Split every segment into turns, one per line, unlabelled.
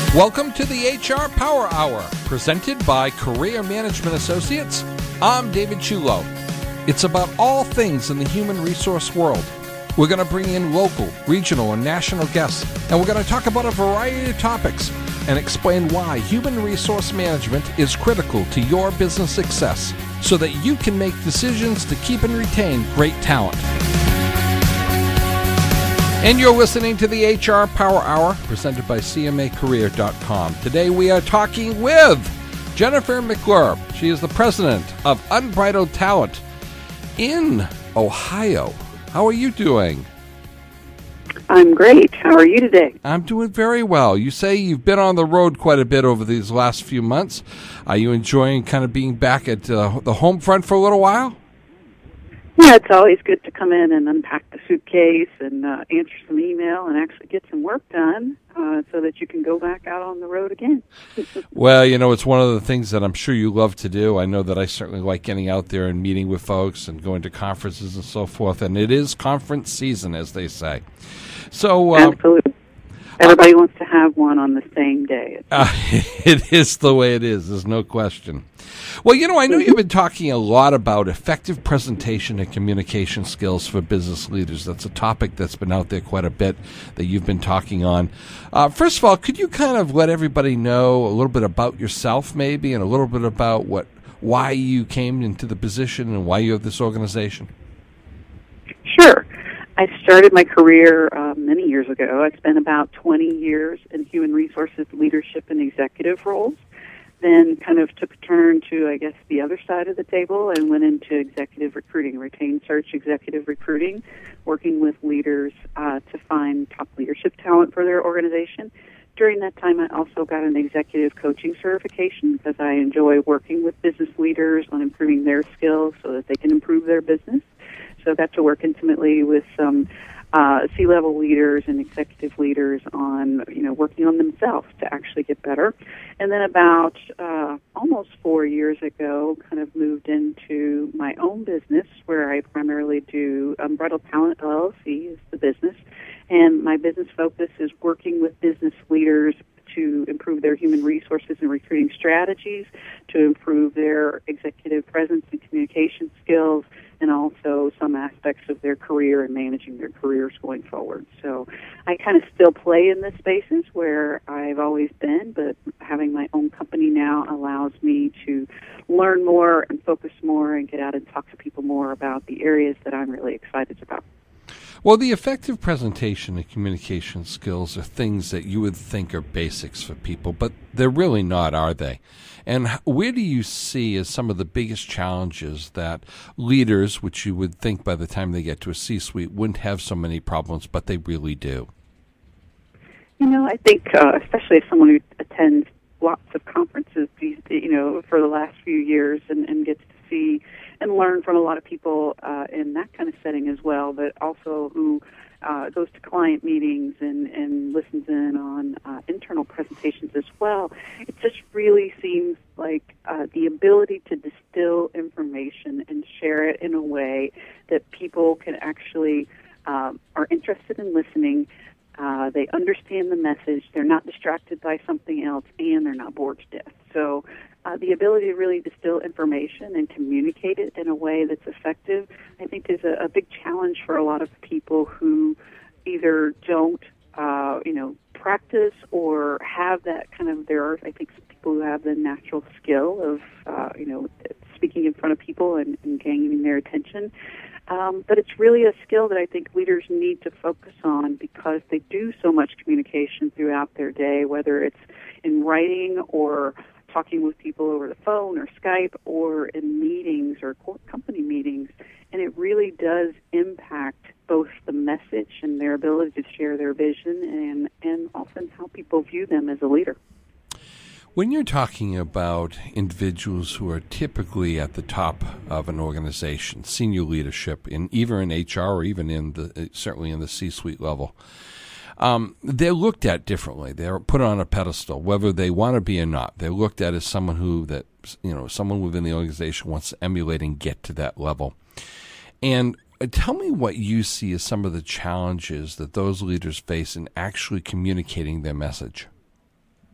Welcome to the HR Power Hour, presented by Career Management Associates. I'm David Chulo. It's about all things in the human resource world. We're going to bring in local, regional, and national guests, and we're going to talk about a variety of topics and explain why human resource management is critical to your business success so that you can make decisions to keep and retain great talent. And you're listening to the HR Power Hour, presented by CMAcareer.com. Today we are talking with Jennifer McClure. She is the president of Unbridled Talent in Ohio. How are you doing?
I'm great. How are you today?
I'm doing very well. You say you've been on the road quite a bit over these last few months. Are you enjoying kind of being back at the home front for a little while?
Yeah, it's always good to come in and unpack the suitcase and answer some email and actually get some work done so that you can go back out on the road again.
Well, you know, it's one of the things that I'm sure you love to do. I know that I certainly like getting out there and meeting with folks and going to conferences and so forth. And it is conference season, as they say. So
absolutely. Everybody wants to have one on the same day.
It is the way it is. There's no question. Well, you know, I know you've been talking a lot about effective presentation and communication skills for business leaders. That's a topic that's been out there quite a bit that you've been talking on. First of all, could you kind of let everybody know a little bit about yourself maybe and a little bit about why you came into the position and why you have this organization?
Sure. I started my career many years ago. I spent about 20 years in human resources leadership and executive roles. Then kind of took a turn to, I guess, the other side of the table and went into executive recruiting, retained search executive recruiting, working with leaders to find top leadership talent for their organization. During that time, I also got an executive coaching certification because I enjoy working with business leaders on improving their skills so that they can improve their business. So I got to work intimately with some C-level leaders and executive leaders on, working on themselves to actually get better. And then about almost 4 years ago, kind of moved into my own business where I primarily do Unbridled Talent LLC is the business. And my business focus is working with business leaders to improve their human resources and recruiting strategies, to improve their executive presence and communication skills, and also some aspects of their career and managing their careers going forward. So I kind of still play in the spaces where I've always been, but having my own company now allows me to learn more and focus more and get out and talk to people more about the areas that I'm really excited about.
Well, the effective presentation and communication skills are things that you would think are basics for people, but they're really not, are they? And where do you see as some of the biggest challenges that leaders, which you would think by the time they get to a C-suite, wouldn't have so many problems, but they really do?
I think especially as someone who attends lots of conferences, for the last few years and gets to see and learn from a lot of people in that kind of setting as well, but also who goes to client meetings and listens in on internal presentations as well. It just really seems like the ability to distill information and share it in a way that people can actually are interested in listening. They understand the message, they're not distracted by something else, and they're not bored to death. So the ability to really distill information and communicate it in a way that's effective, I think, is a big challenge for a lot of people who either don't, practice or have that kind of, I think, some people who have the natural skill of, speaking in front of people and gaining their attention. But it's really a skill that I think leaders need to focus on because they do so much communication throughout their day, whether it's in writing or talking with people over the phone or Skype or in meetings or company meetings. And it really does impact both the message and their ability to share their vision and often how people view them as a leader.
When you're talking about individuals who are typically at the top of an organization, senior leadership, either in HR or even certainly in the C-suite level, they're looked at differently. They're put on a pedestal, whether they want to be or not. They're looked at as someone someone within the organization wants to emulate and get to that level. And tell me what you see as some of the challenges that those leaders face in actually communicating their message.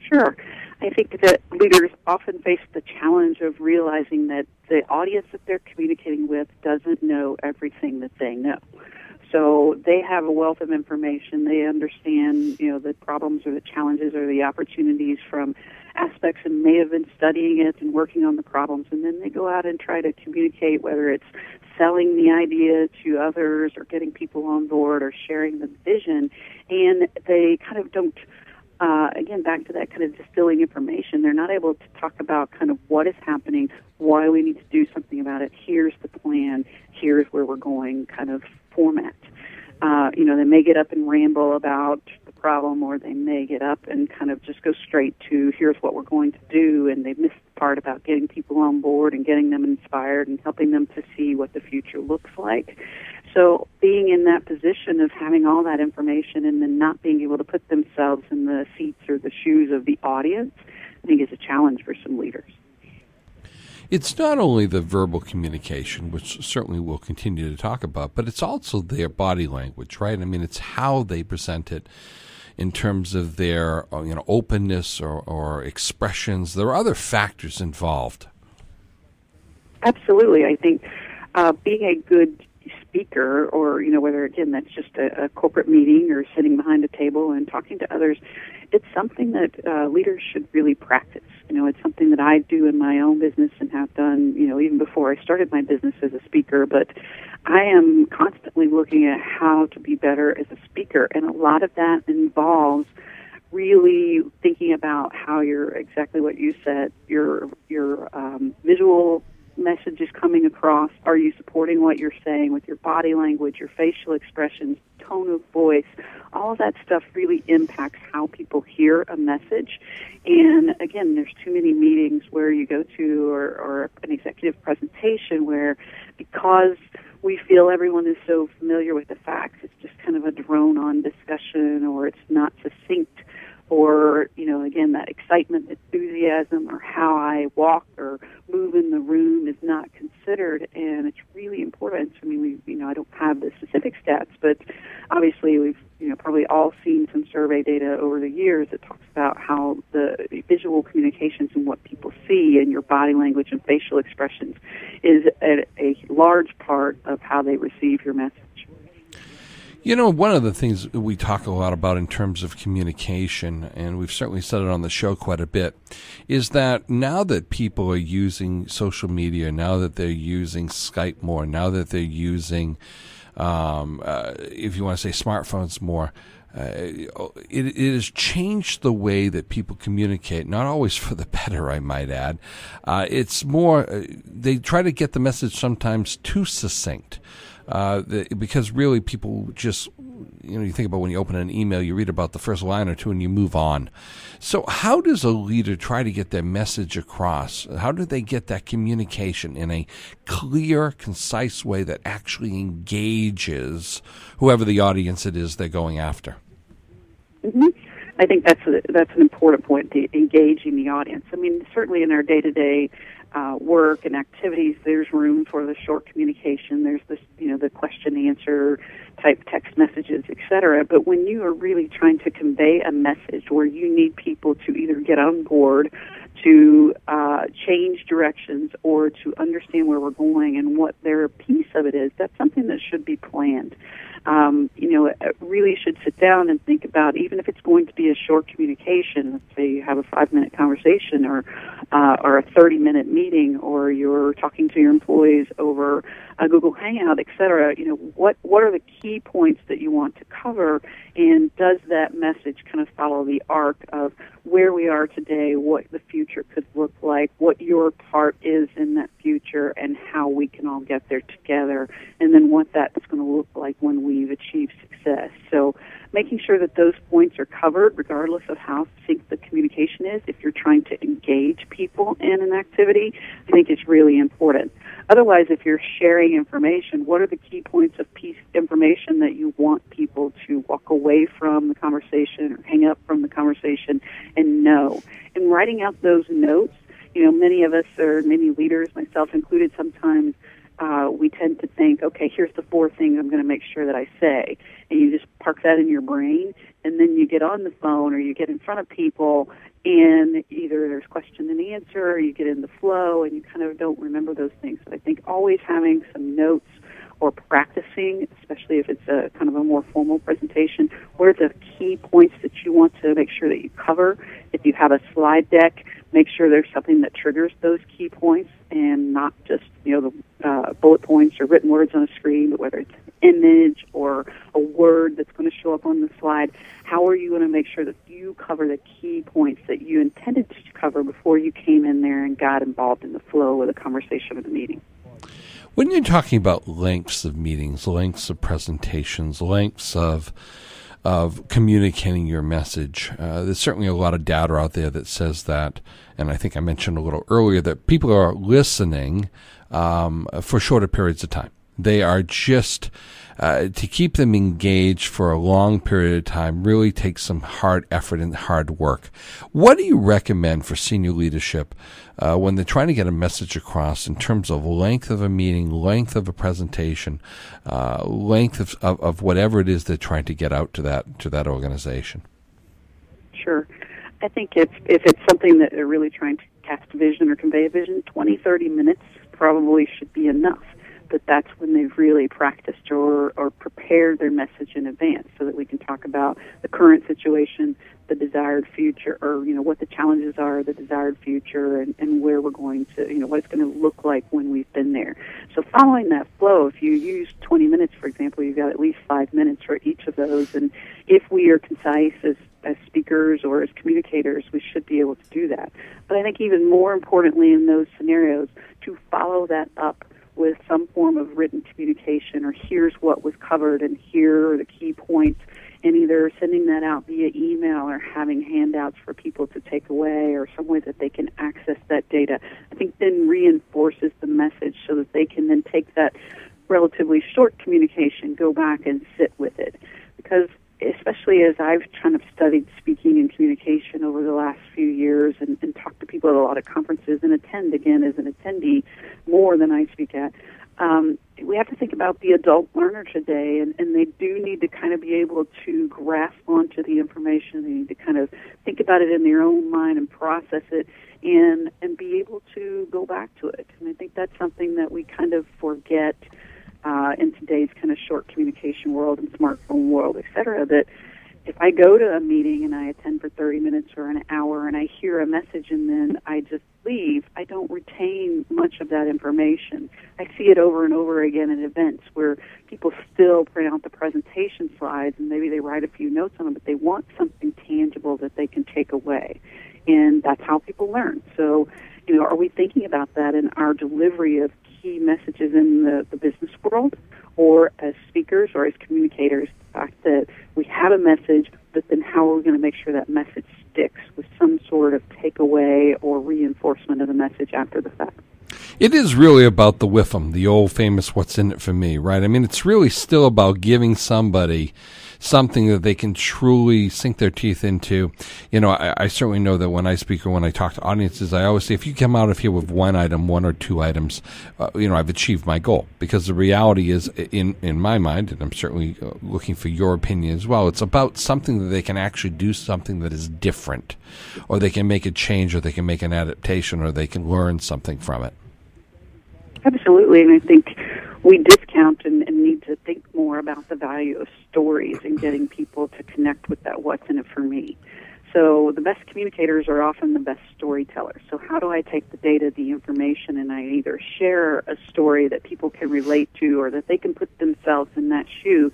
Sure. I think that leaders often face the challenge of realizing that the audience that they're communicating with doesn't know everything that they know. So they have a wealth of information. They understand, the problems or the challenges or the opportunities from aspects and may have been studying it and working on the problems. And then they go out and try to communicate, whether it's selling the idea to others or getting people on board or sharing the vision. And they kind of don't, again, back to that kind of distilling information. They're not able to talk about kind of what is happening, why we need to do something about it. Here's the plan. Here's where we're going kind of format. They may get up and ramble about the problem, or they may get up and kind of just go straight to here's what we're going to do, and they miss the part about getting people on board and getting them inspired and helping them to see what the future looks like. So being in that position of having all that information and then not being able to put themselves in the seats or the shoes of the audience, I think is a challenge for some leaders.
It's not only the verbal communication, which certainly we'll continue to talk about, but it's also their body language, right? I mean, it's how they present it in terms of their openness or expressions. There are other factors involved.
Absolutely. I think being a good speaker, or whether again that's just a corporate meeting or sitting behind a table and talking to others, it's something that leaders should really practice. It's something that I do in my own business and have done, even before I started my business as a speaker. But I am constantly looking at how to be better as a speaker, and a lot of that involves really thinking about how you're exactly what you said, your visual message is coming across. Are you supporting what you're saying with your body language, your facial expressions, tone of voice? All of that stuff really impacts how people hear a message. And again, there's too many meetings where you go to or an executive presentation where, because we feel everyone is so familiar with the facts, it's just kind of a drone-on discussion, or it's not succinct, or, again, that excitement, enthusiasm, or how I walk or move in the room is not considered. And it's really important. I mean, I don't have the specific stats, but obviously we've, probably all seen some survey data over the years that talks about how the visual communications and what people see and your body language and facial expressions is a large part of how they receive your message.
One of the things we talk a lot about in terms of communication, and we've certainly said it on the show quite a bit, is that now that people are using social media, now that they're using Skype more, now that they're using, if you want to say smartphones more, it has changed the way that people communicate, not always for the better, I might add. It's more, they try to get the message sometimes too succinct. Because really people just, you think about when you open an email, you read about the first line or two and you move on. So how does a leader try to get their message across? How do they get that communication in a clear, concise way that actually engages whoever the audience it is they're going after?
Mm-hmm. I think that's an important point, engaging the audience. I mean, certainly in our day-to-day work and activities, there's room for the short communication. There's this, the question-answer type text messages, etc. But when you are really trying to convey a message where you need people to either get on board, to change directions, or to understand where we're going and what their piece of it is, that's something that should be planned. Really should sit down and think about, even if it's going to be a short communication, let's say you have a 5-minute conversation or a 30-minute meeting, or you're talking to your employees over a Google Hangout, et cetera, what are the key points that you want to cover, and does that message kind of follow the arc of where we are today, what the future could look like, what your part is in that future, and how we can all get there together, and then what that's going to look like when we've achieved success. So making sure that those points are covered, regardless of how succinct the communication is, if you're trying to engage people in an activity, I think it's really important. Otherwise, if you're sharing information, what are the key points of information that you want people to walk away from the conversation or hang up from the conversation and know? And writing out those notes, many of us, or many leaders, myself included, sometimes we tend to think, okay, here's the 4 things I'm going to make sure that I say. And you just park that in your brain, and then you get on the phone or you get in front of people, and either there's question and answer or you get in the flow and you kind of don't remember those things. So I think always having some notes or practicing, especially if it's a kind of a more formal presentation, what are the key points that you want to make sure that you cover. If you have a slide deck, make sure there's something that triggers those key points and not just, the bullet points or written words on a screen, but whether it's an image or a word that's going to show up on the slide. How are you going to make sure that you cover the key points that you intended to cover before you came in there and got involved in the flow of the conversation of the meeting?
When you're talking about lengths of meetings, lengths of presentations, lengths of communicating your message, there's certainly a lot of data out there that says that, and I think I mentioned a little earlier, that people are listening for shorter periods of time. They are just, to keep them engaged for a long period of time really takes some hard effort and hard work. What do you recommend for senior leadership when they're trying to get a message across in terms of length of a meeting, length of a presentation, length of whatever it is they're trying to get out to that organization?
Sure. I think if it's something that they're really trying to cast a vision or convey a vision, 20, 30 minutes probably should be enough. But that's when they've really practiced or prepared their message in advance so that we can talk about the current situation, the desired future, or, what the challenges are, the desired future, and where we're going to, what it's going to look like when we've been there. So following that flow, if you use 20 minutes, for example, you've got at least 5 minutes for each of those. And if we are concise as speakers or as communicators, we should be able to do that. But I think even more importantly in those scenarios, to follow that up with some form of written communication, or here's what was covered and here are the key points, and either sending that out via email or having handouts for people to take away or some way that they can access that data, I think then reinforces the message so that they can then take that relatively short communication, go back and sit with it. Because especially as I've kind of studied speaking and communication over the last few years and talked to people at a lot of conferences and attend, again, as an attendee more than I speak at, we have to think about the adult learner today, and they do need to kind of be able to grasp onto the information. They need to kind of think about it in their own mind and process it and be able to go back to it. And I think that's something that we kind of forget in today's kind of short communication world and smartphone world, et cetera, that if I go to a meeting and I attend for 30 minutes or an hour and I hear a message and then I just leave, I don't retain much of that information. I see it over and over again in events where people still print out the presentation slides and maybe they write a few notes on them, but they want something tangible that they can take away. And that's how people learn. So, are we thinking about that in our delivery of key messages in the business world, or as speakers or as communicators, the fact that we have a message, but then how are we going to make sure that message sticks with some sort of takeaway or reinforcement of the message after the fact?
It is really about the WIFM, the old famous what's in it for me, right? I mean, it's really still about giving somebody something that they can truly sink their teeth into. I certainly know that when I speak or when I talk to audiences, I always say, if you come out of here with one or two items, I've achieved my goal. Because the reality is, in my mind, and I'm certainly looking for your opinion as well, it's about something that they can actually do something that is different, or they can make a change, or they can make an adaptation, or they can learn something from it.
Absolutely, and I think we discount and need to think more about the value of stories and getting people to connect with that what's in it for me. So the best communicators are often the best storytellers. So how do I take the data, the information, and I either share a story that people can relate to or that they can put themselves in that shoe,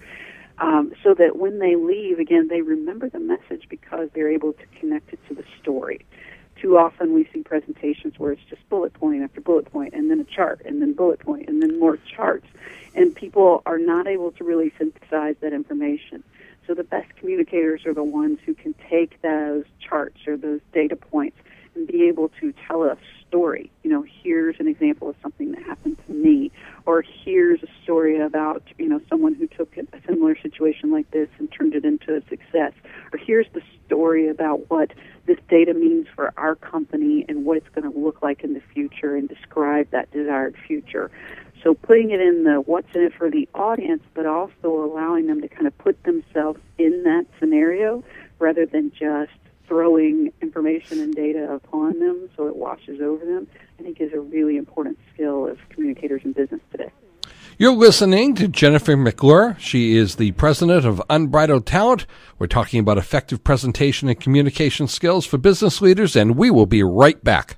so that when they leave, again, they remember the message because they're able to connect it to the story. Too often we see presentations where it's just bullet point after bullet point, and then a chart, and then bullet point, and then more charts. And people are not able to really synthesize that information. So the best communicators are the ones who can take those charts or those data points and be able to tell a story. Here's an example of something that happened to me, or here's a story about, someone who took a similar situation like this and turned it into a success, or here's the story about what this data means for our company and what it's going to look like in the future and describe that desired future. So putting it in the what's in it for the audience, but also allowing them to kind of put themselves in that scenario rather than just throwing information and data upon them so it washes over them, I think is a really important skill of communicators in business today.
You're listening to Jennifer McClure. She is the president of Unbridled Talent. We're talking about effective presentation and communication skills for business leaders, and we will be right back.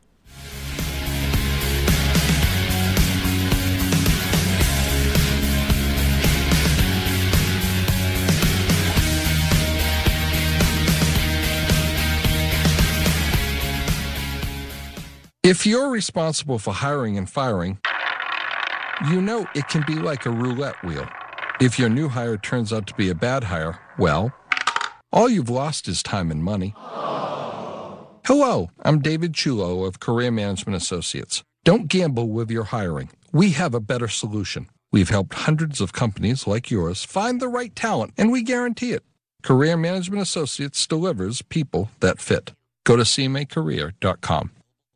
If you're responsible for hiring and firing, you know it can be like a roulette wheel. If your new hire turns out to be a bad hire, well, all you've lost is time and money. Hello, I'm David Chulo of Career Management Associates. Don't gamble with your hiring. We have a better solution. We've helped hundreds of companies like yours find the right talent, and we guarantee it. Career Management Associates delivers people that fit. Go to cmacareer.com.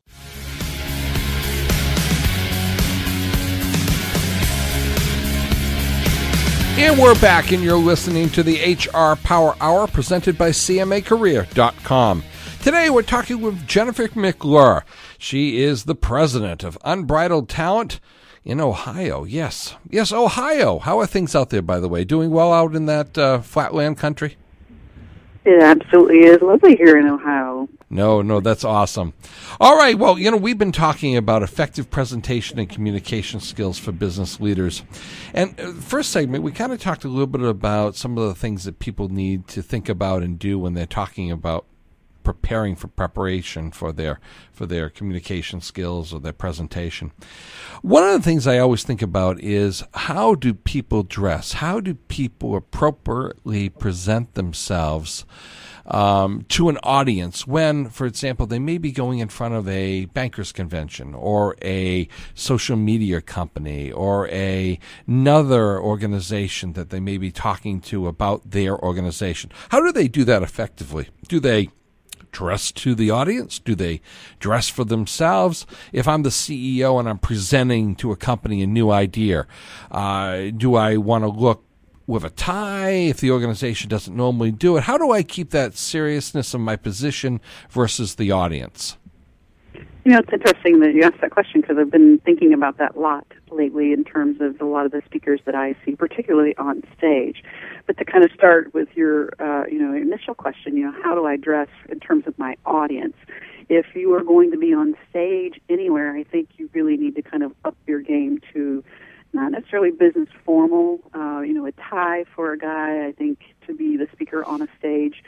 And we're back, and you're listening to the HR Power Hour presented by CMAcareer.com. Today, we're talking with Jennifer McClure. She is the president of Unbridled Talent in Ohio. Yes, Ohio. How are things out there, by the way? Doing well out in that flatland country?
It absolutely is lovely here in Ohio.
No, that's awesome. All right, well, we've been talking about effective presentation and communication skills for business leaders. And first segment, we kind of talked a little bit about some of the things that people need to think about and do when they're talking about preparing for preparation for their communication skills or their presentation. One of the things I always think about is, how do people dress? How do people appropriately present themselves to an audience when, for example, they may be going in front of a bankers convention or a social media company or another organization that they may be talking to about their organization? How do they do that effectively? Do they dress to the audience? Do they dress for themselves? If I'm the CEO and I'm presenting to a company a new idea, do I want to look with a tie if the organization doesn't normally do it? How do I keep that seriousness of my position versus the audience?
It's interesting that you asked that question, because I've been thinking about that a lot lately in terms of a lot of the speakers that I see, particularly on stage. But to kind of start with your, initial question, how do I dress in terms of my audience? If you are going to be on stage anywhere, I think you really need to kind of up your game to not necessarily business formal, a tie for a guy, I think, to be the speaker on a stage.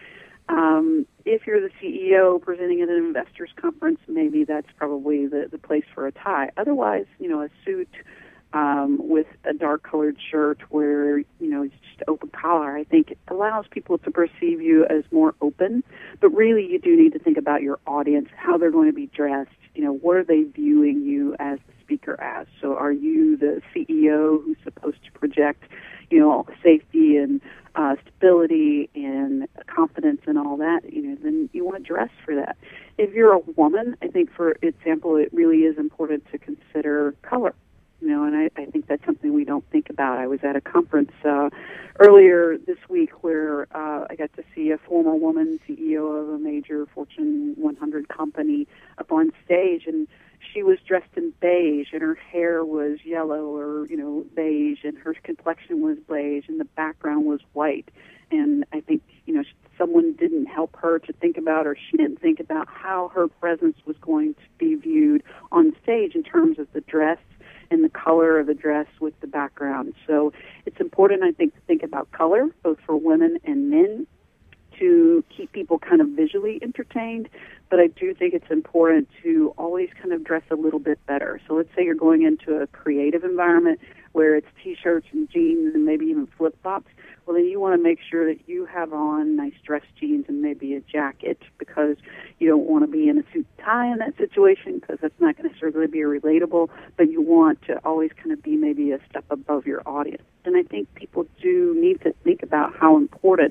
If you're the CEO presenting at an investors conference, maybe that's probably the place for a tie. Otherwise, a suit with a dark-colored shirt where, it's just open collar, I think it allows people to perceive you as more open. But really, you do need to think about your audience, how they're going to be dressed. What are they viewing you as the speaker as? So are you the CEO who's supposed to project, safety and stability and confidence and all that, then you want to dress for that. If you're a woman, I think, for example, it really is important to consider color. And I think that's something we don't think about. I was at a conference earlier this week where I got to see a former woman CEO of a major Fortune 100 company up on stage, and she was dressed in beige, and her hair was yellow or, beige, and her complexion was beige, and the background was white. And I think, someone didn't help her to think about, or she didn't think about how her presence was going to be viewed on stage in terms of the dress and the color of the dress with the background. So it's important, I think, to think about color, both for women and men, to keep people kind of visually entertained. But I do think it's important to always kind of dress a little bit better. So let's say you're going into a creative environment where it's T-shirts and jeans and maybe even flip-flops. Well, then you want to make sure that you have on nice dress jeans and maybe a jacket, because you don't want to be in a suit and tie in that situation, because that's not going to necessarily be relatable, but you want to always kind of be maybe a step above your audience. And I think people do need to think about how important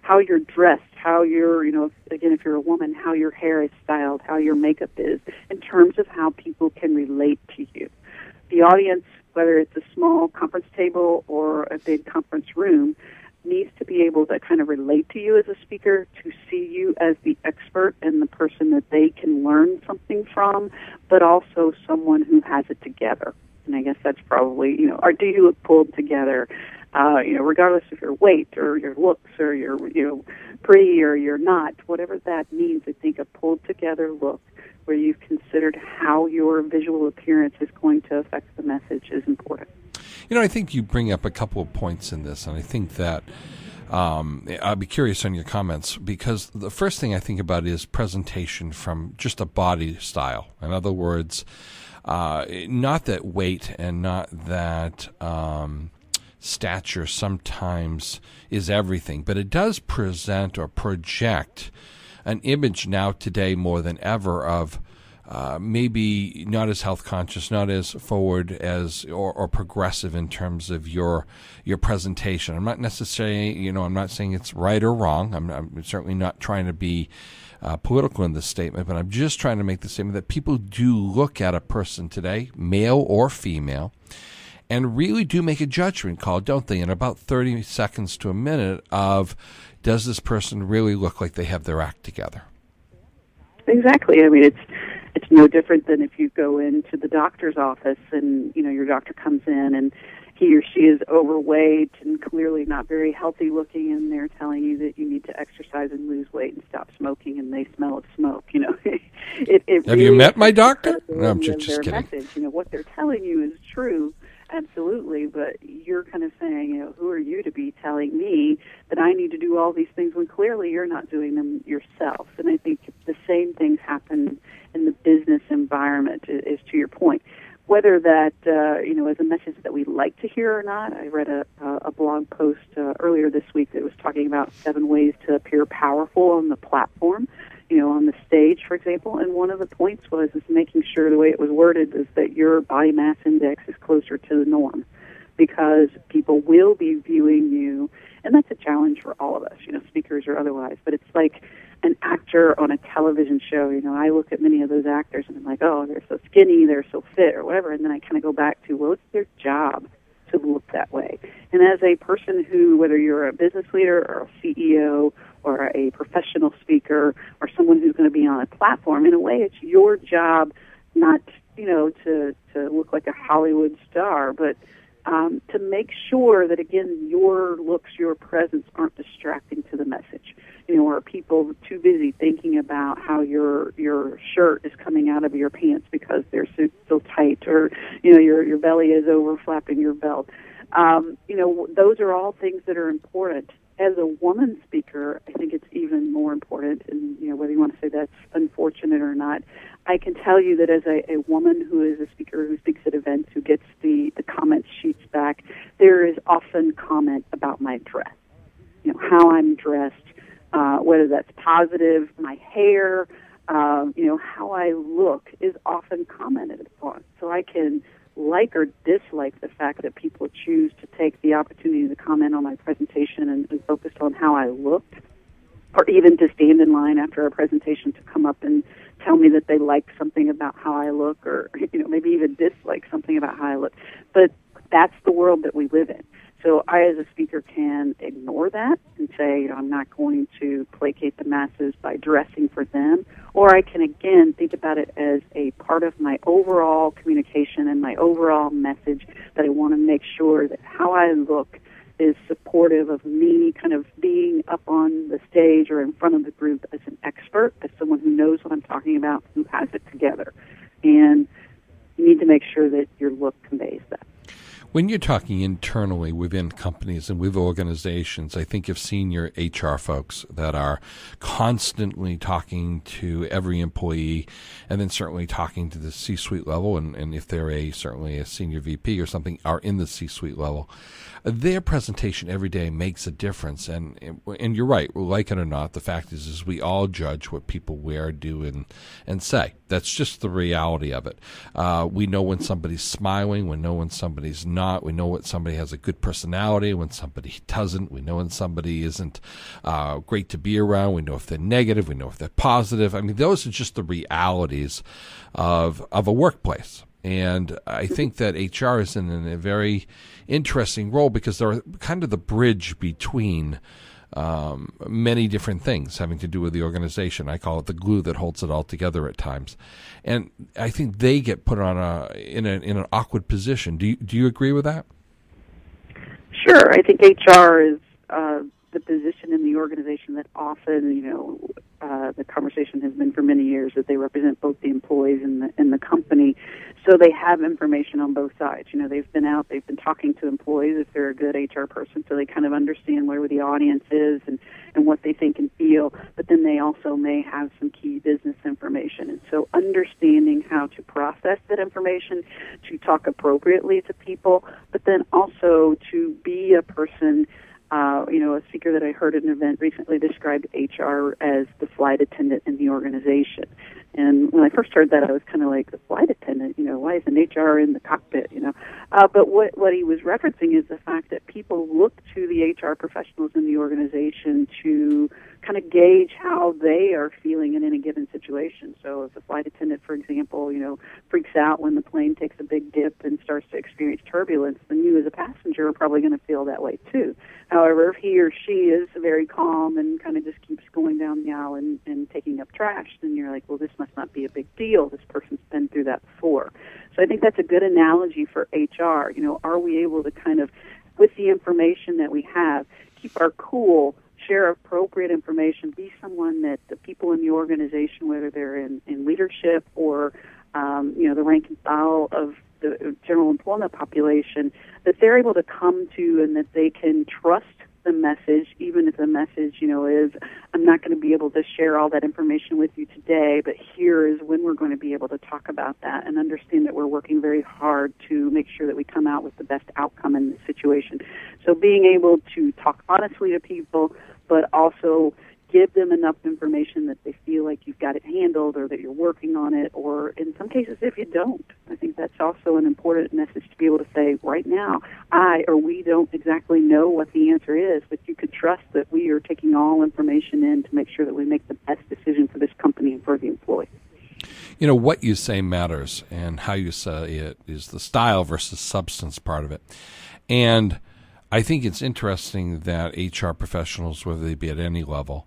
how you're dressed, how you're, if you're a woman, how your hair is styled, how your makeup is, in terms of how people can relate to you. The audience, whether it's a small conference table or a big conference room, needs to be able to kind of relate to you as a speaker, to see you as the expert and the person that they can learn something from, but also someone who has it together. And I guess that's probably, or do you look pulled together? Regardless of your weight or your looks or you're, pretty or you're not, whatever that means, I think a pulled together look where you've considered how your visual appearance is going to affect the message is important.
I think you bring up a couple of points in this, and I think that I'll be curious on your comments, because the first thing I think about is presentation from just a body style. In other words, not that weight and not that stature sometimes is everything, but it does present or project an image now today more than ever of maybe not as health conscious, not as forward as or progressive in terms of your presentation. I'm not necessarily, I'm not saying it's right or wrong. I'm certainly not trying to be political in this statement, but I'm just trying to make the statement that people do look at a person today, male or female, and really do make a judgment call, don't they, in about 30 seconds to a minute of, does this person really look like they have their act together?
Exactly. I mean, it's no different than if you go into the doctor's office and, your doctor comes in and he or she is overweight and clearly not very healthy looking, and they're telling you that you need to exercise and lose weight and stop smoking, and they smell of smoke. It
have
really
you met my doctor? No, I'm just kidding.
Message. What they're telling you is true, absolutely, but you're kind of saying, who are you to be telling me that I need to do all these things when clearly you're not doing them yourself? And I think the same things happen in the business environment, is to your point. Whether that, is a message that we like to hear or not. I read a blog post earlier this week that was talking about 7 ways to appear powerful on the platform, on the stage, for example. And one of the points is making sure the way it was worded is that your body mass index is closer to the norm, because people will be viewing you, and that's a challenge for all of us, speakers or otherwise. But it's like an actor on a television show. I look at many of those actors and I'm like, oh, they're so skinny, they're so fit, or whatever. And then I kind of go back to, well, it's their job to look that way. And as a person who, whether you're a business leader or a CEO or a professional speaker or someone who's going to be on a platform, in a way it's your job not, to look like a Hollywood star, but to make sure that, again, your looks, your presence aren't distracting to the message. Are people too busy thinking about how your shirt is coming out of your pants because they're so tight, or your belly is overflapping your belt? Those are all things that are important. As a woman speaker, I think it's even more important, and whether you want to say that's unfortunate or not, I can tell you that as a woman who is a speaker who speaks at events, who gets the comment sheets back, there is often comment about my dress, how I'm dressed, whether that's positive, my hair, how I look is often commented upon. So I can like or dislike the fact that people choose to take the opportunity to comment on my presentation and focus on how I looked, or even to stand in line after a presentation to come up and tell me that they like something about how I look, or maybe even dislike something about how I look. But that's the world that we live in. So I, as a speaker, can ignore that and say, I'm not going to placate the masses by dressing for them. Or I can, again, think about it as a part of my overall communication and my overall message, that I want to make sure that how I look is supportive of me kind of being up on the stage or in front of the group as an expert, as someone who knows what I'm talking about, who has it together. And you need to make sure that your look conveys that.
When you're talking internally within companies and with organizations, I think of senior HR folks that are constantly talking to every employee, and then certainly talking to the C-suite level, and if they're certainly a senior VP or something, are in the C-suite level. Their presentation every day makes a difference, and you're right, like it or not, the fact is we all judge what people wear, do, and say. That's just the reality of it. We know when somebody's smiling, we know when somebody's not. not. We know when somebody has a good personality, when somebody doesn't. We know when somebody isn't great to be around. We know if they're negative. We know if they're positive. I mean, those are just the realities of a workplace. And I think that HR is in a very interesting role because they're kind of the bridge between many different things having to do with the organization. I call it the glue that holds it all together at times. And I think they get put on in an awkward position. Do you agree with that?
Sure. I think HR is the position in the organization that often, the conversation has been for many years that they represent both the employees and the company. So they have information on both sides. They've been talking to employees if they're a good HR person, so they kind of understand where the audience is and what they think and feel. But then they also may have some key business information. And so understanding how to process that information, to talk appropriately to people, but then also to be a person. A speaker that I heard at an event recently described HR as the flight attendant in the organization. And when I first heard that, I was kind of like, the flight attendant, why isn't HR in the cockpit, But what he was referencing is the fact that people look to the HR professionals in the organization to kind of gauge how they are feeling in any given situation. So if the flight attendant, for example, freaks out when the plane takes a big dip and starts to experience turbulence, then you as a passenger are probably going to feel that way too. However, if he or she is very calm and kind of just keeps going down the aisle and taking up trash, then you're like, well, this must not be a big deal. This person's been through that before. So I think that's a good analogy for HR. Are we able to kind of, with the information that we have, keep our cool, share appropriate information, be someone that the people in the organization, whether they're in leadership or, the rank and file of the general employment population, that they're able to come to and that they can trust the message, even if the message, is, I'm not going to be able to share all that information with you today, but here is when we're going to be able to talk about that, and understand that we're working very hard to make sure that we come out with the best outcome in this situation. So being able to talk honestly to people, but also give them enough information that they feel like you've got it handled or that you're working on it, or in some cases if you don't. I think that's also an important message to be able to say, right now, we don't exactly know what the answer is, but you could trust that we are taking all information in to make sure that we make the best decision for this company and for the employee.
What you say matters, and how you say it is the style versus substance part of it. And I think it's interesting that HR professionals, whether they be at any level,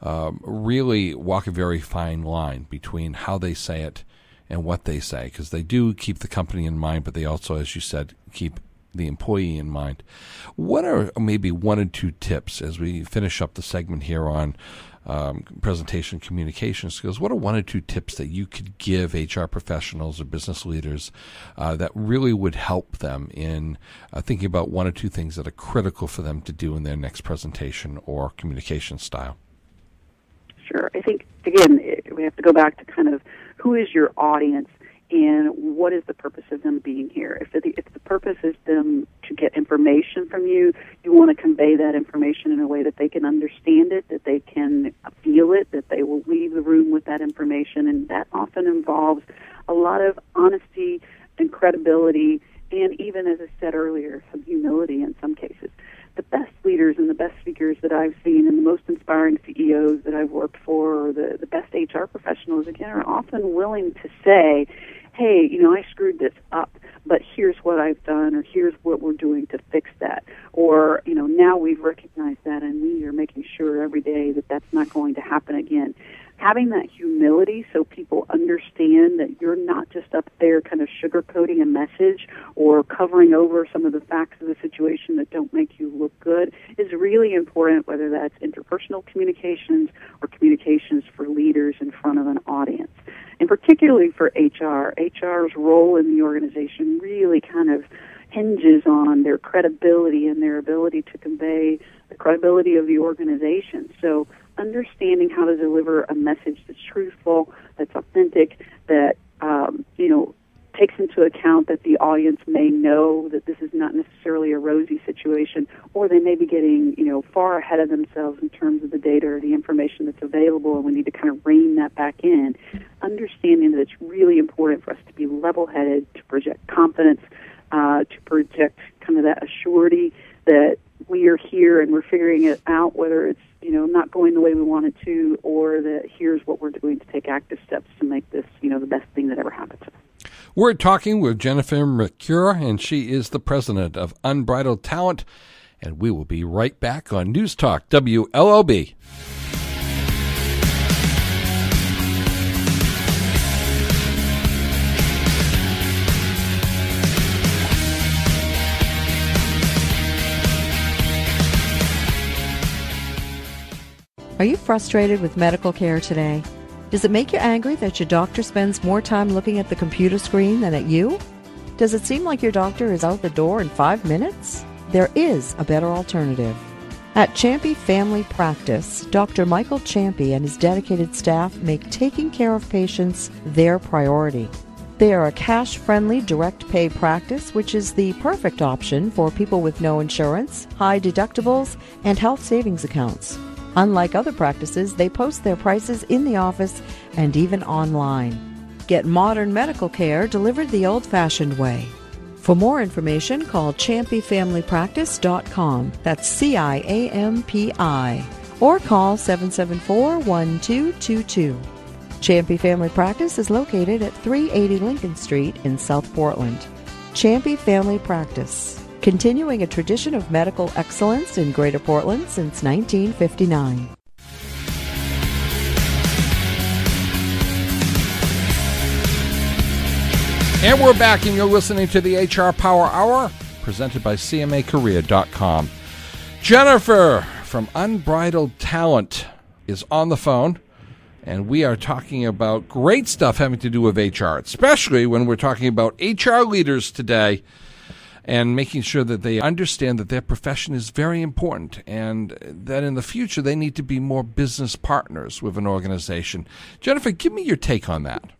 really walk a very fine line between how they say it and what they say, because they do keep the company in mind, but they also, as you said, keep the employee in mind. What are maybe one or two tips as we finish up the segment here on presentation communication skills? What are one or two tips that you could give HR professionals or business leaders that really would help them in thinking about one or two things that are critical for them to do in their next presentation or communication style?
Sure. I think, again, we have to go back to kind of who is your audience and what is the purpose of them being here. If the purpose is them to get information from you, you want to convey that information in a way that they can understand it, that they can feel it, that they will leave the room with that information, and that often involves a lot of honesty and credibility, and even, as I said earlier, some humility in some cases. The best leaders and the best speakers that I've seen and the most inspiring CEOs that I've worked for, or the best HR professionals, again, are often willing to say, hey, I screwed this up, but here's what I've done, or here's what we're doing to fix that. Or, now we've recognized that, and we are making sure every day that that's not going to happen again. Having that humility so people understand that you're not just up there kind of sugarcoating a message or covering over some of the facts of the situation that don't make you look good is really important, whether that's interpersonal communications or communications for leaders in front of an audience. And particularly for HR, HR's role in the organization really kind of hinges on their credibility and their ability to convey the credibility of the organization. So understanding how to deliver a message that's truthful, that's authentic, that takes into account that the audience may know that this is not necessarily a rosy situation, or they may be getting far ahead of themselves in terms of the data or the information that's available, and we need to kind of rein that back in. Understanding that it's really important for us to be level-headed, to project confidence, to project kind of that assurity that we are here and we're figuring it out, whether it's not going the way we want it to, or that here's what we're doing to take active steps to make this the best thing that ever happened to us.
We're talking with Jennifer McCure, and she is the president of Unbridled Talent, and we will be right back on News Talk WLOB.
Are you frustrated with medical care today? Does it make you angry that your doctor spends more time looking at the computer screen than at you? Does it seem like your doctor is out the door in 5 minutes? There is a better alternative. At Champy Family Practice, Dr. Michael Champy and his dedicated staff make taking care of patients their priority. They are a cash-friendly direct pay practice, which is the perfect option for people with no insurance, high deductibles, and health savings accounts. Unlike other practices, they post their prices in the office and even online. Get modern medical care delivered the old-fashioned way. For more information, call ChampyFamilyPractice.com. That's CIAMPI. Or call 774-1222. Champy Family Practice is located at 380 Lincoln Street in South Portland. Champy Family Practice, continuing a tradition of medical excellence in Greater Portland since 1959.
And we're back, and you're listening to the HR Power Hour, presented by CMAcareer.com. Jennifer from Unbridled Talent is on the phone, and we are talking about great stuff having to do with HR, especially when we're talking about HR leaders today, and making sure that they understand that their profession is very important and that in the future they need to be more business partners with an organization. Jennifer, give me your take on that.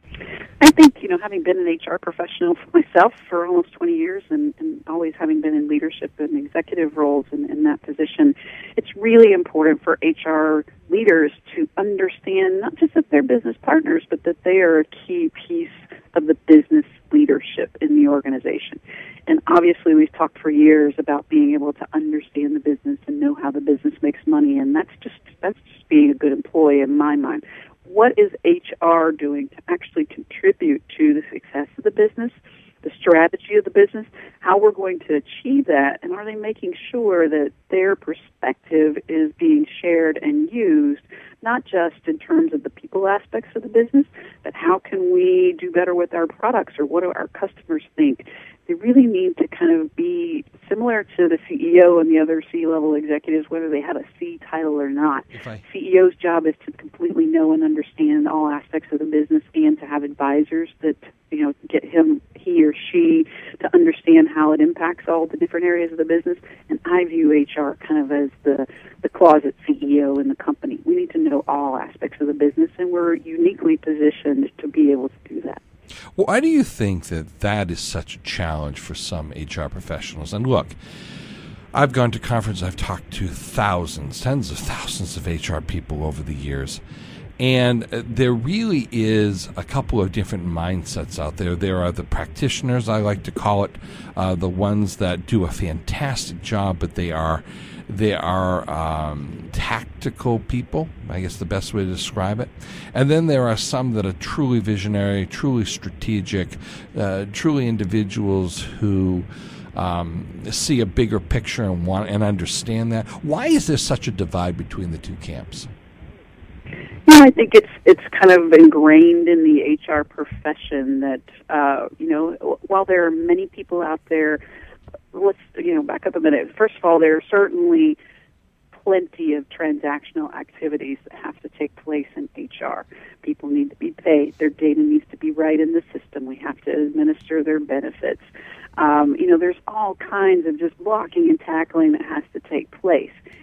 I think, having been an HR professional for myself for almost 20 years and always having been in leadership and executive roles in that position, it's really important for HR leaders to understand not just that they're business partners, but that they are a key piece of the business leadership in the organization. And obviously we've talked for years about being able to understand the business and know how the business makes money, and that's just being a good employee in my mind. What is HR doing to actually contribute to the success of the business, the strategy of the business, how we're going to achieve that, and are they making sure that their perspective is being shared and used, not just in terms of the people aspects of the business, but how can we do better with our products, or what do our customers think? They really need to kind of be similar to the CEO and the other C-level executives, whether they have a C title or not. CEO's job is to completely know and understand all aspects of the business, and to have advisors that get he or she to understand how it impacts all the different areas of the business. And I view HR kind of as the closet CEO in the company. We need to know all aspects of the business, and we're uniquely positioned to be able to do that.
Why do you think that is such a challenge for some HR professionals? And look, I've gone to conferences, I've talked to thousands, tens of thousands of HR people over the years, and there really is a couple of different mindsets out there. There are the practitioners, I like to call it, the ones that do a fantastic job, but they are tactical people, I guess the best way to describe it. And then there are some that are truly visionary, truly strategic, truly individuals who see a bigger picture and want and understand that. Why is there such a divide between the two camps?
I think it's kind of ingrained in the HR profession that while there are many people out there, let's back up a minute. First of all, there are certainly plenty of transactional activities that have to take place in HR. People need to be paid. Their data needs to be right in the system. We have to administer their benefits. There's all kinds of just blocking and tackling that has to take place.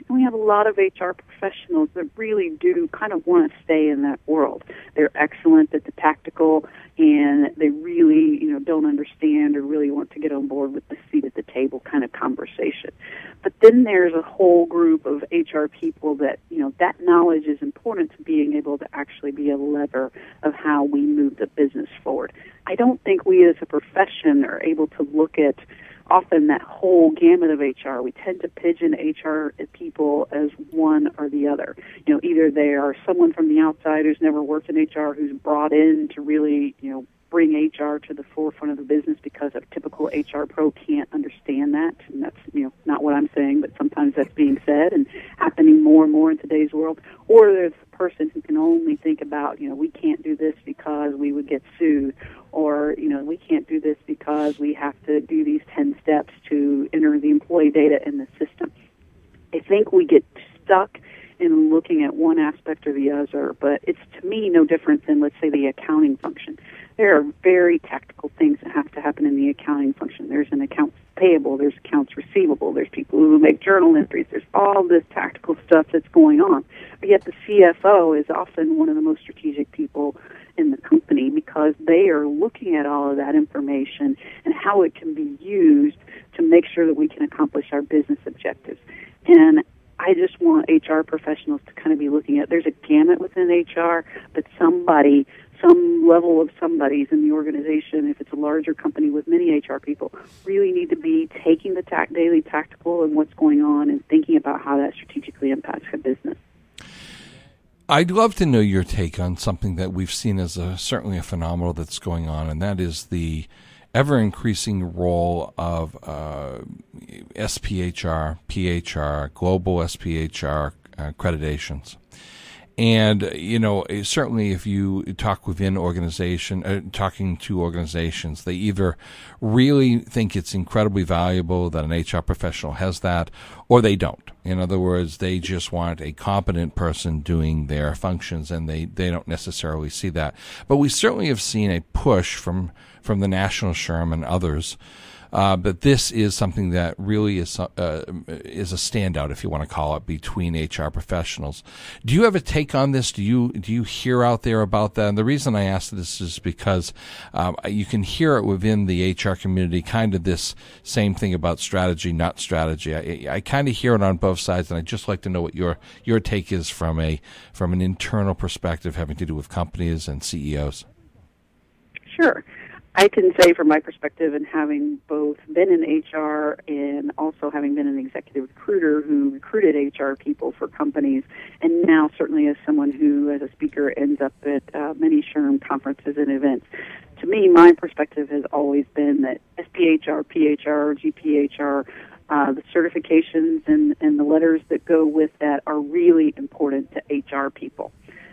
And we have a lot of HR professionals that really do kind of want to stay in that world. They're excellent at the tactical, and they really, don't understand or really want to get on board with the seat at the table kind of conversation. But then there's a whole group of HR people that, that knowledge is important to being able to actually be a lever of how we move the business forward. I don't think we as a profession are able to look at often that whole gamut of HR. We tend to pigeon HR people as one or the other. Either they are someone from the outside who's never worked in HR who's brought in to really, bring HR to the forefront of the business because a typical HR pro can't understand that. And that's, not what I'm saying, but sometimes that's being said and happening more and more in today's world. Or there's a person who can only think about, we can't do this because we would get sued. Or, we can't do this because we have to do these 10 steps to enter the employee data in the system. I think we get stuck in looking at one aspect or the other, but it's, to me, no different than, let's say, the accounting function. There are very tactical things that have to happen in the accounting function. There's an accounts payable, there's accounts receivable, there's people who make journal entries, there's all this tactical stuff that's going on. But yet the CFO is often one of the most strategic people in the company because they are looking at all of that information and how it can be used to make sure that we can accomplish our business objectives. And I just want HR professionals to kind of be looking at, there's a gamut within HR, but some level of somebody's in the organization, if it's a larger company with many HR people, really need to be taking the daily tactical and what's going on and thinking about how that strategically impacts their business.
I'd love to know your take on something that we've seen as certainly a phenomenon that's going on, and that is the ever-increasing role of SPHR, PHR, global SPHR accreditations. And, certainly if you talk within talking to organizations, they either really think it's incredibly valuable that an HR professional has that, or they don't. In other words, they just want a competent person doing their functions, and they don't necessarily see that. But we certainly have seen a push from the National SHRM and others. But this is something that really is a standout, if you want to call it, between HR professionals. Do you have a take on this? Do you hear out there about that? And the reason I ask this is because you can hear it within the HR community, kind of this same thing about strategy, not strategy. I kind of hear it on both sides, and I'd just like to know what your take is from an internal perspective having to do with companies and CEOs.
Sure. I can say from my perspective, and having both been in HR and also having been an executive recruiter who recruited HR people for companies, and now certainly as someone who, as a speaker, ends up at many SHRM conferences and events, to me, my perspective has always been that SPHR, PHR, GPHR, the certifications and the letters that go with that are really important to HR people.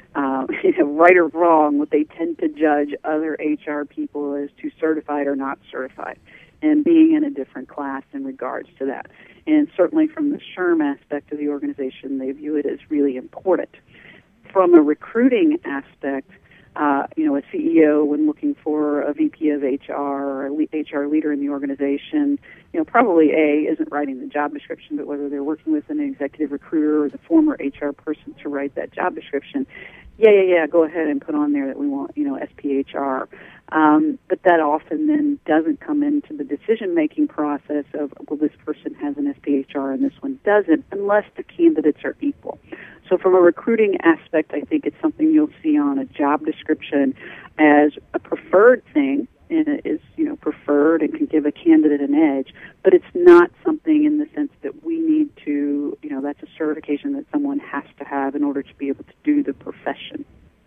Right or wrong, what they tend to judge other HR people as to certified or not certified, and being in a different class in regards to that. And certainly from the SHRM aspect of the organization, they view it as really important. From a recruiting aspect, a CEO, when looking for a VP of HR or a HR leader in the organization, probably isn't writing the job description, but whether they're working with an executive recruiter or the former HR person to write that job description, go ahead and put on there that we want, SPHR. But that often then doesn't come into the decision-making process of, well, this person has an SPHR and this one doesn't, unless the candidates are equal. So from a recruiting aspect, I think it's something you'll see on a job description as a preferred thing, and it is, preferred and can give a candidate an edge, but it's not something in the sense that we need to, that's a certification that someone has to have in order to be able to do the profession.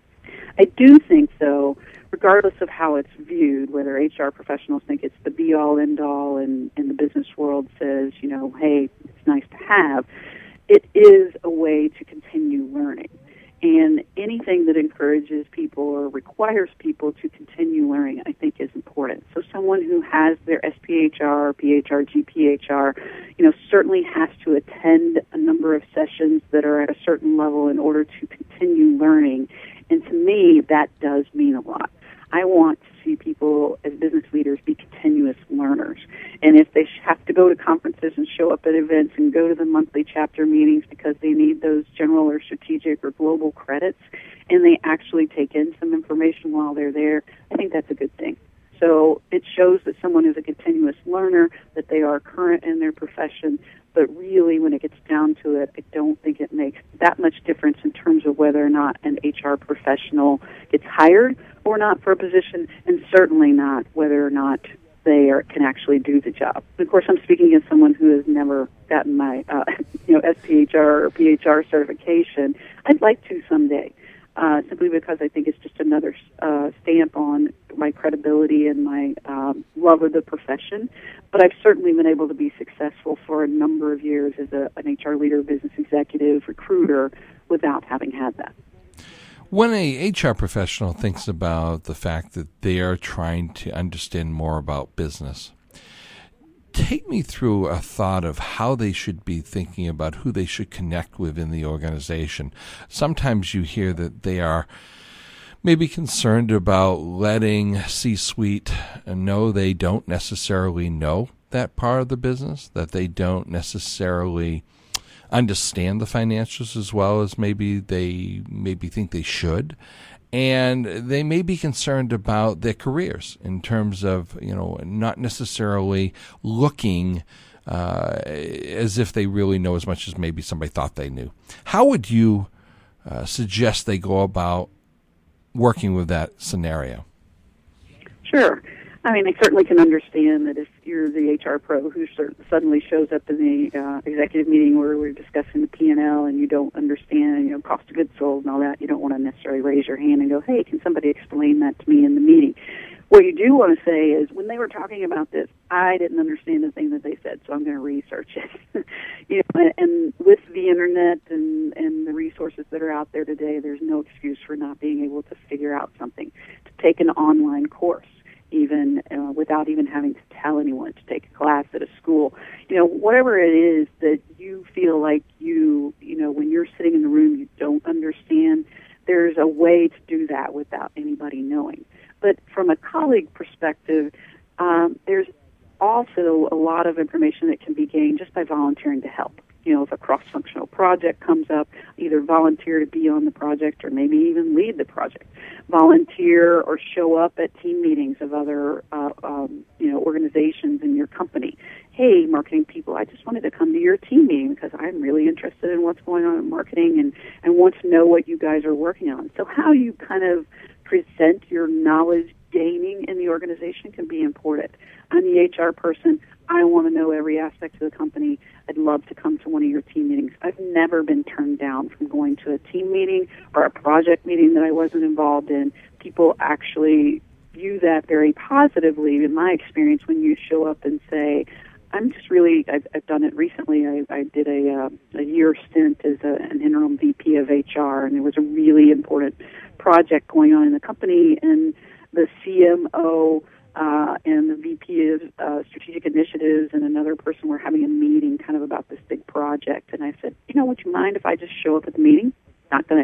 I do think, though, regardless of how it's viewed, whether HR professionals think it's the be-all, end-all, and the business world says, hey, it's nice to have, it is a way to continue learning. And anything that encourages people or requires people to continue learning, I think, is important. So someone who has their SPHR, PHR, GPHR, certainly has to attend a number of sessions that are at a certain level in order to continue learning. And to me, that does mean a lot. I want to see people as business leaders be continuous learners. And if they have to go to conferences and show up at events and go to the monthly chapter meetings because they need those general or strategic or global credits, and they actually take in some information while they're there, I think that's a good thing. So it shows that someone is a continuous learner, that they are current in their profession, but really when it gets down to it, I don't think it makes that much difference in terms of whether or not an HR professional gets hired or not for a position, and certainly not whether or not they can actually do the job. And of course, I'm speaking as someone who has never gotten my SPHR or PHR certification. I'd like to someday. Simply because I think it's just another stamp on my credibility and my love of the profession. But I've certainly been able to be successful for a number of years as an HR leader, business executive, recruiter, without having had that.
When a HR professional thinks about the fact that they are trying to understand more about business, take me through a thought of how they should be thinking about who they should connect with in the organization. Sometimes you hear that they are maybe concerned about letting C-suite know they don't necessarily know that part of the business, that they don't necessarily understand the financials as well as maybe they think they should. And they may be concerned about their careers in terms of, not necessarily looking as if they really know as much as maybe somebody thought they knew. How would you suggest they go about working with that scenario?
Sure. I mean, I certainly can understand that if you're the HR pro who suddenly shows up in the executive meeting where we're discussing the P&L and you don't understand, cost of goods sold and all that, you don't want to necessarily raise your hand and go, hey, can somebody explain that to me in the meeting? What you do want to say is, when they were talking about this, I didn't understand the thing that they said, so I'm going to research it. And with the Internet and the resources that are out there today, there's no excuse for not being able to figure out something, to take an online course, even without even having to tell anyone, to take a class at a school. Whatever it is that you feel like when you're sitting in the room you don't understand, there's a way to do that without anybody knowing. But from a colleague perspective, there's also a lot of information that can be gained just by volunteering to help. If a cross-functional project comes up, either volunteer to be on the project or maybe even lead the project. Volunteer or show up at team meetings of other, organizations in your company. Hey, marketing people, I just wanted to come to your team meeting because I'm really interested in what's going on in marketing and want to know what you guys are working on. So how you kind of present your knowledge gaining in the organization can be important. I'm the HR person. I want to know every aspect of the company. I'd love to come to one of your team meetings. I've never been turned down from going to a team meeting or a project meeting that I wasn't involved in. People actually view that very positively, in my experience, when you show up and say, I'm just really, I've done it recently. I did a year stint as an interim VP of HR, and there was a really important project going on in the company, and the CMO and the VP of Strategic Initiatives and another person were having a meeting kind of about this big project. And I said, would you mind if I just show up at the meeting? Not going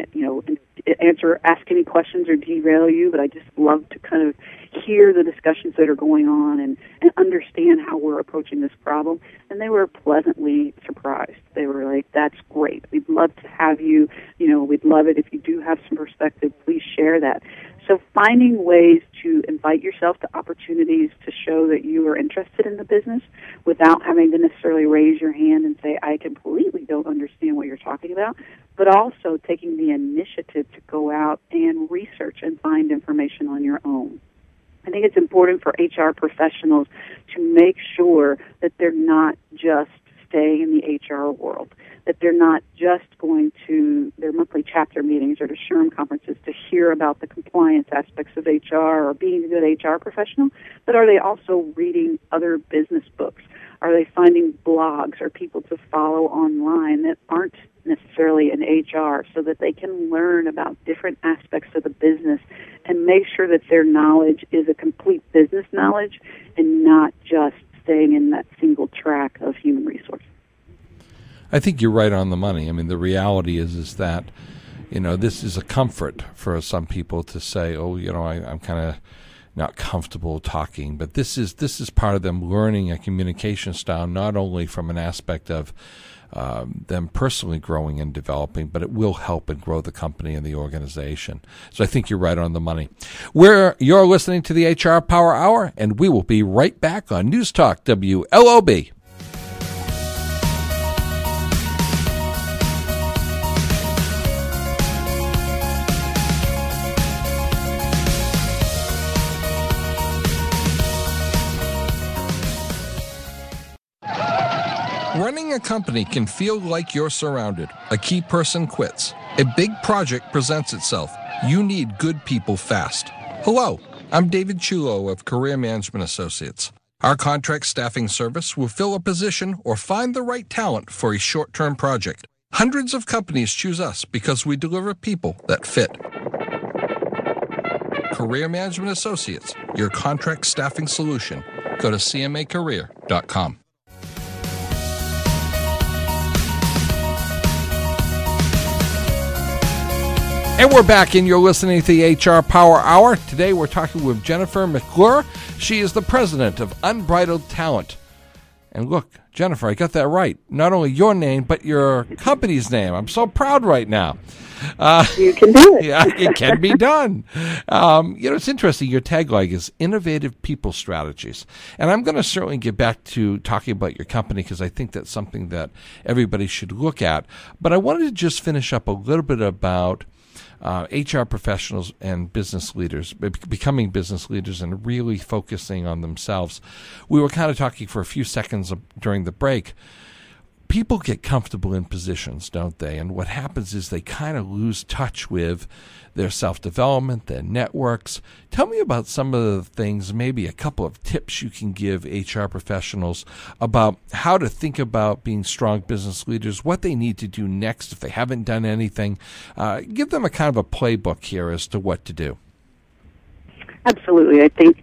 to, ask any questions or derail you, but I just love to kind of hear the discussions that are going on and understand how we're approaching this problem. And they were pleasantly surprised. They were like, that's great. We'd love to have you. We'd love it if you do have some perspective. Please share that. So finding ways to invite yourself to opportunities to show that you are interested in the business without having to necessarily raise your hand and say, I completely don't understand what you're talking about, but also taking the initiative to go out and research and find information on your own. I think it's important for HR professionals to make sure that they're not just staying in the HR world, that they're not just going to their monthly chapter meetings or to SHRM conferences to hear about the compliance aspects of HR or being a good HR professional, but are they also reading other business books? Are they finding blogs or people to follow online that aren't necessarily in HR so that they can learn about different aspects of the business and make sure that their knowledge is a complete business knowledge and not just staying in that single track of human resources?
I think you're right on the money. I mean, the reality is that, this is a comfort for some people to say, I'm kind of not comfortable talking. But this is part of them learning a communication style, not only from an aspect of them personally growing and developing, but it will help and grow the company and the organization. So I think you're right on the money. You're listening to the HR Power Hour, and we will be right back on News Talk WLOB. Running a company can feel like you're surrounded. A key person quits. A big project presents itself. You need good people fast. Hello, I'm David Chulo of Career Management Associates. Our contract staffing service will fill a position or find the right talent for a short-term project. Hundreds of companies choose us because we deliver people that fit. Career Management Associates, your contract staffing solution. Go to cmacareer.com. And we're back, and you're listening to the HR Power Hour. Today we're talking with Jennifer McClure. She is the president of Unbridled Talent. And look, Jennifer, I got that right. Not only your name, but your company's name. I'm so proud right now.
You can do it.
Yeah, it can be done. It's interesting. Your tagline is Innovative People Strategies. And I'm going to certainly get back to talking about your company because I think that's something that everybody should look at. But I wanted to just finish up a little bit about HR professionals and business leaders, becoming business leaders and really focusing on themselves. We were kind of talking for a few seconds during the break. People get comfortable in positions, don't they? And what happens is they kind of lose touch with their self-development, their networks. Tell me about some of the things, maybe a couple of tips you can give HR professionals about how to think about being strong business leaders, what they need to do next if they haven't done anything. Give them a kind of a playbook here as to what to do.
Absolutely. I think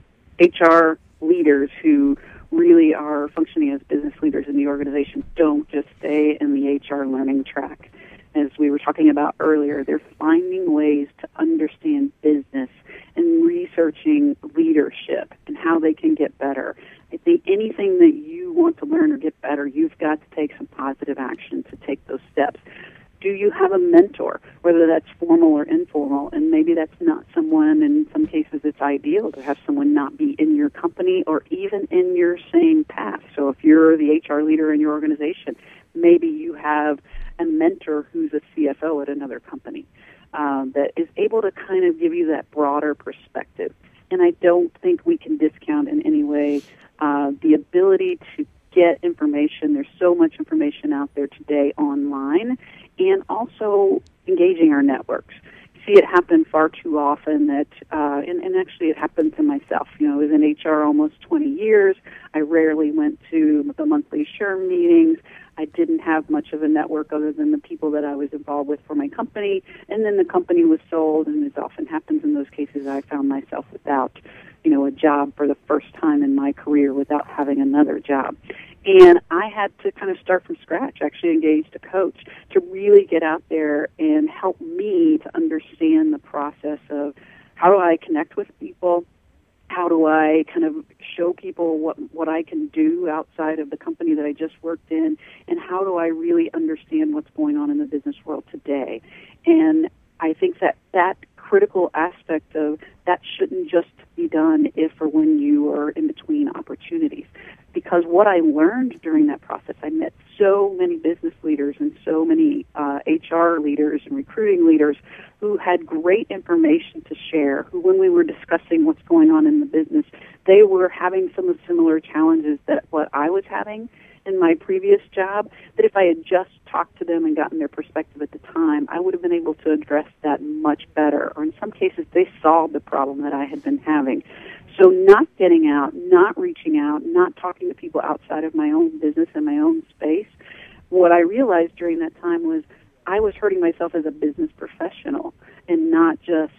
HR leaders who really are functioning as business leaders in the organization don't just stay in the HR learning track. As we were talking about earlier, they're finding ways to understand business and researching leadership and how they can get better. I think anything that you want to learn or get better, you've got to take some positive action to take those steps. Do you have a mentor, whether that's formal or informal? And maybe that's not someone, in some cases it's ideal to have someone not be in your company or even in your same path. So if you're the HR leader in your organization, maybe you have a mentor who's a CFO at another company that is able to kind of give you that broader perspective. And I don't think we can discount in any way the ability to get information. There's so much information out there today online, and also engaging our networks. See it happen far too often that, and actually it happened to myself. I was in HR almost 20 years. I rarely went to the monthly SHRM meetings. I didn't have much of a network other than the people that I was involved with for my company. And then the company was sold, and as often happens in those cases, I found myself without, a job for the first time in my career without having another job. And I had to kind of start from scratch, actually engaged a coach to really get out there and help me to understand the process of how do I connect with people, how do I kind of show people what I can do outside of the company that I just worked in, and how do I really understand what's going on in the business world today. And I think that critical aspect of that shouldn't just be done if or when you are in between opportunities. Because what I learned during that process, I met so many business leaders and so many HR leaders and recruiting leaders who had great information to share, who when we were discussing what's going on in the business, they were having some of the similar challenges that what I was having in my previous job, that if I had just talked to them and gotten their perspective at the time, I would have been able to address that much better. Or in some cases, they solved the problem that I had been having. So not getting out, not reaching out, not talking to people outside of my own business and my own space, what I realized during that time was I was hurting myself as a business professional and not just,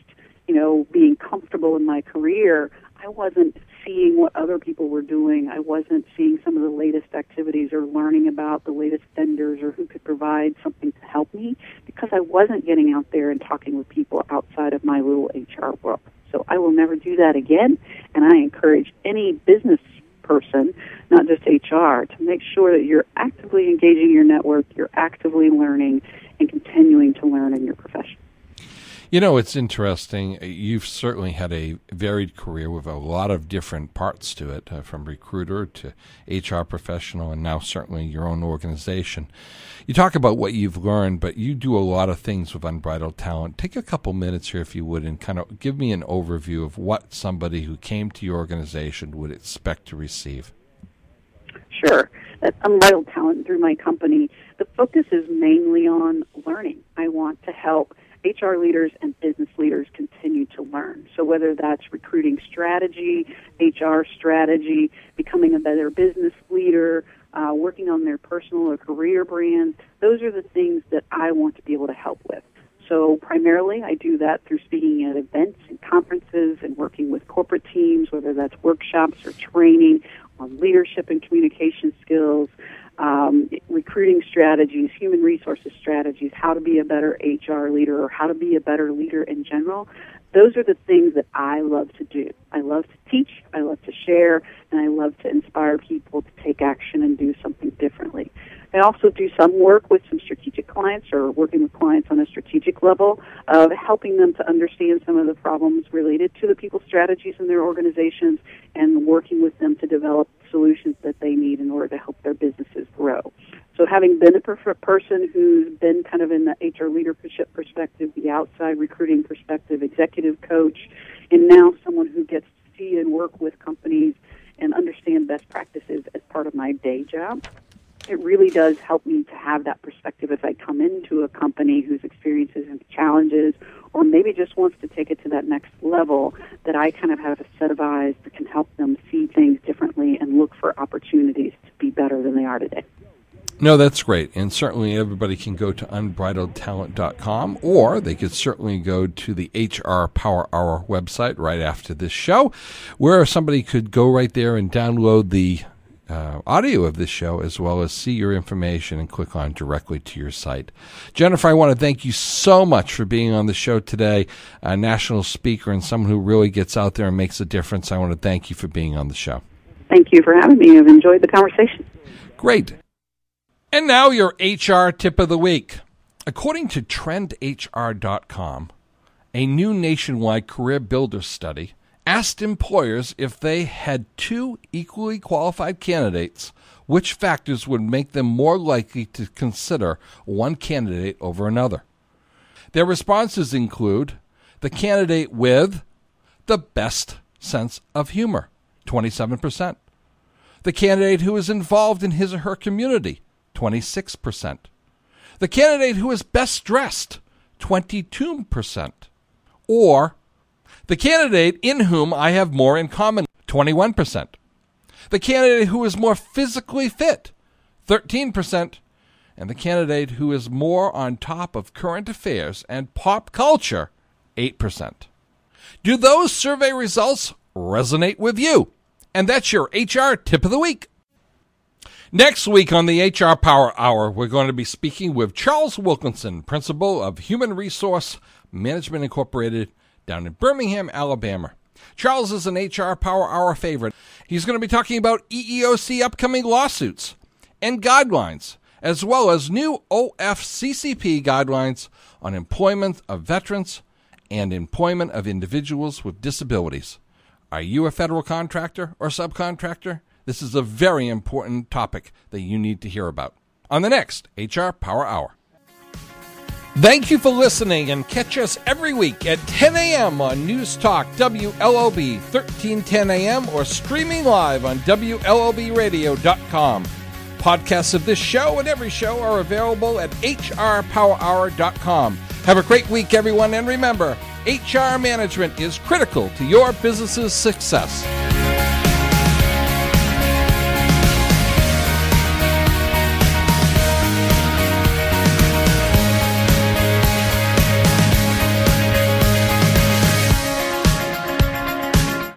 being comfortable in my career. I wasn't seeing what other people were doing. I wasn't seeing some of the latest activities or learning about the latest vendors or who could provide something to help me because I wasn't getting out there and talking with people outside of my little HR world. So I will never do that again. And I encourage any business person, not just HR, to make sure that you're actively engaging your network, you're actively learning and continuing to learn in your profession.
You know, it's interesting. You've certainly had a varied career with a lot of different parts to it, from recruiter to HR professional, and now certainly your own organization. You talk about what you've learned, but you do a lot of things with Unbridled Talent. Take a couple minutes here, if you would, and kind of give me an overview of what somebody who came to your organization would expect to receive.
Sure. At Unbridled Talent, through my company, the focus is mainly on learning. I want to help HR leaders and business leaders continue to learn. So whether that's recruiting strategy, HR strategy, becoming a better business leader, working on their personal or career brand, those are the things that I want to be able to help with. So primarily I do that through speaking at events and conferences and working with corporate teams, whether that's workshops or training on leadership and communication skills, recruiting strategies, human resources strategies, how to be a better HR leader or how to be a better leader in general. Those are the things that I love to do. I love to teach, I love to share, and I love to inspire people to take action and do something differently. I also do some work with some strategic clients or working with clients on a strategic level of helping them to understand some of the problems related to the people strategies in their organizations and working with them to develop solutions that they need in order to help their businesses grow. So having been a person who's been kind of in the HR leadership perspective, the outside recruiting perspective, executive coach, and now someone who gets to see and work with companies and understand best practices as part of my day job, it really does help me to have that perspective if I come into a company whose experiences and challenges, or maybe just wants to take it to that next level, that I kind of have a set of eyes that can help them see things differently and look for opportunities to be better than they are today.
No, that's great. And certainly everybody can go to unbridledtalent.com, or they could certainly go to the HR Power Hour website right after this show, where somebody could go right there and download the audio of this show, as well as see your information and click on directly to your site. Jennifer, I want to thank you so much for being on the show today, a national speaker and someone who really gets out there and makes a difference. I want to thank you for being on the show.
Thank you for having me. I've enjoyed the conversation.
Great. And now your HR tip of the week. According to TrendHR.com, a new nationwide career builder study asked employers if they had two equally qualified candidates, which factors would make them more likely to consider one candidate over another. Their responses include the candidate with the best sense of humor, 27%. The candidate who is involved in his or her community, 26%. The candidate who is best dressed, 22%. Or the candidate in whom I have more in common, 21%. The candidate who is more physically fit, 13%. And the candidate who is more on top of current affairs and pop culture, 8%. Do those survey results resonate with you? And that's your HR tip of the week. Next week on the HR Power Hour, we're going to be speaking with Charles Wilkinson, principal of Human Resource Management Incorporated down in Birmingham, Alabama. Charles is an HR Power Hour favorite. He's going to be talking about EEOC upcoming lawsuits and guidelines, as well as new OFCCP guidelines on employment of veterans and employment of individuals with disabilities. Are you a federal contractor or subcontractor? This is a very important topic that you need to hear about on the next HR Power Hour. Thank you for listening, and catch us every week at 10 a.m. on News Talk WLOB 1310 a.m. or streaming live on WLOBradio.com. Podcasts of this show and every show are available at hrpowerhour.com. Have a great week, everyone, and remember, HR management is critical to your business's success.